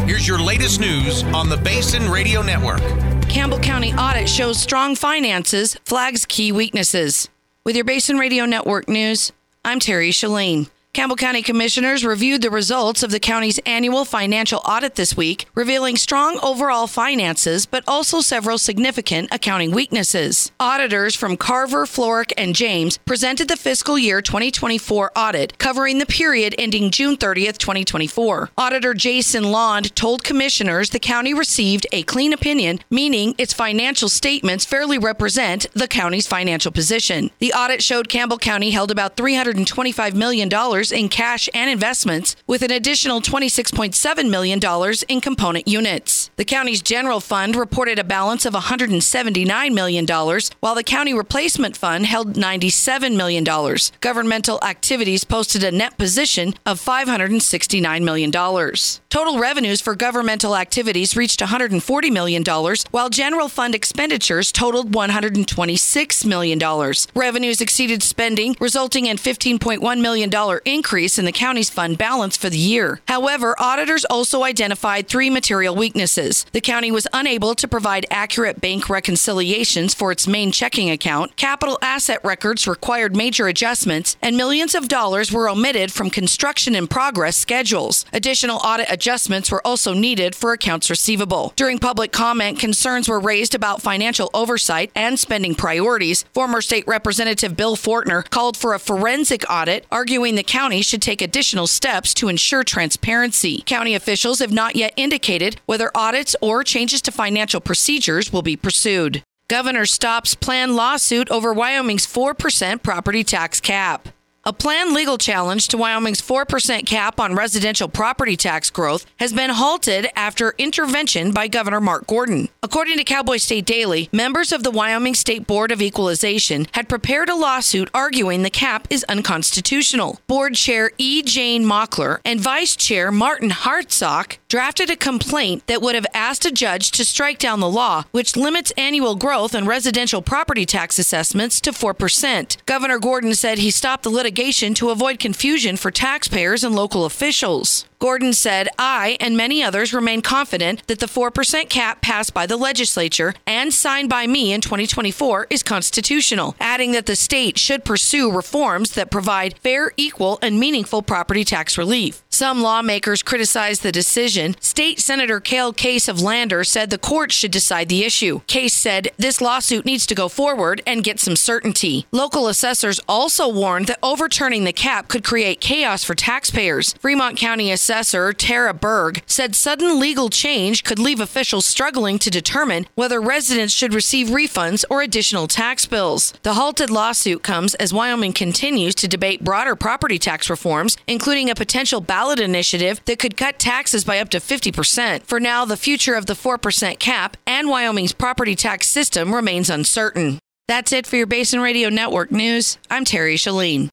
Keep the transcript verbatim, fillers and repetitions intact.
Here's your latest news on the Basin Radio Network. Campbell County audit shows strong finances, flags key weaknesses. With your Basin Radio Network news, I'm Terry Shalane. Campbell County Commissioners reviewed the results of the county's annual financial audit this week, revealing strong overall finances, but also several significant accounting weaknesses. Auditors from Carver, Florrick, and James presented the fiscal year twenty twenty-four audit, covering the period ending June thirtieth, twenty twenty-four. Auditor Jason Lond told commissioners the county received a clean opinion, meaning its financial statements fairly represent the county's financial position. The audit showed Campbell County held about three hundred twenty-five million dollars in cash and investments, with an additional twenty-six point seven million dollars in component units. The county's general fund reported a balance of one hundred seventy-nine million dollars, while the county replacement fund held ninety-seven million dollars. Governmental activities posted a net position of five hundred sixty-nine million dollars. Total revenues for governmental activities reached one hundred forty million dollars, while general fund expenditures totaled one hundred twenty-six million dollars. Revenues exceeded spending, resulting in fifteen point one million dollars increase in the county's fund balance for the year. However, auditors also identified three material weaknesses. The county was unable to provide accurate bank reconciliations for its main checking account, capital asset records required major adjustments, and millions of dollars were omitted from construction in progress schedules. Additional audit adjustments were also needed for accounts receivable. During public comment, concerns were raised about financial oversight and spending priorities. Former State Representative Bill Fortner called for a forensic audit, arguing the county should take additional steps to ensure transparency. County officials have not yet indicated whether audits or changes to financial procedures will be pursued. Governor stops planned lawsuit over Wyoming's four percent property tax cap. A planned legal challenge to Wyoming's four percent cap on residential property tax growth has been halted after intervention by Governor Mark Gordon. According to Cowboy State Daily, members of the Wyoming State Board of Equalization had prepared a lawsuit arguing the cap is unconstitutional. Board Chair E. Jane Mockler and Vice Chair Martin Hartsock drafted a complaint that would have asked a judge to strike down the law, which limits annual growth on residential property tax assessments to four percent. Governor Gordon said he stopped the litigation to avoid confusion for taxpayers and local officials. Gordon said, I and many others remain confident that the four percent cap passed by the legislature and signed by me in twenty twenty-four is constitutional, adding that the state should pursue reforms that provide fair, equal, and meaningful property tax relief. Some lawmakers criticized the decision. State Senator Cale Case of Lander said the court should decide the issue. Case said this lawsuit needs to go forward and get some certainty. Local assessors also warned that overturning the cap could create chaos for taxpayers. Fremont County Assessor Tara Berg said sudden legal change could leave officials struggling to determine whether residents should receive refunds or additional tax bills. The halted lawsuit comes as Wyoming continues to debate broader property tax reforms, including a potential ballot initiative that could cut taxes by up to fifty percent. For now, the future of the four percent cap and Wyoming's property tax system remains uncertain. That's it for your Basin Radio Network news. I'm Terry Shalane.